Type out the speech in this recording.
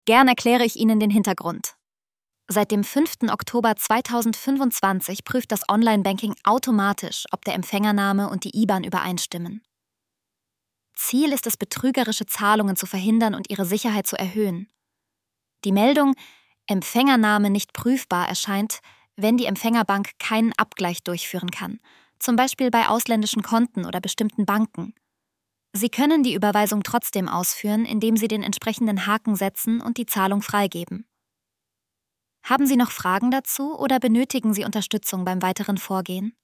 Gern erkläre ich Ihnen den Hintergrund. Seit dem 5. Oktober 2025 prüft das Online-Banking automatisch, ob der Empfängername und die IBAN übereinstimmen. Ziel ist es, betrügerische Zahlungen zu verhindern und ihre Sicherheit zu erhöhen. Die Meldung Empfängername nicht prüfbar erscheint, wenn die Empfängerbank keinen Abgleich durchführen kann, zum Beispiel bei ausländischen Konten oder bestimmten Banken. Sie können die Überweisung trotzdem ausführen, indem Sie den entsprechenden Haken setzen und die Zahlung freigeben. Haben Sie noch Fragen dazu oder benötigen Sie Unterstützung beim weiteren Vorgehen?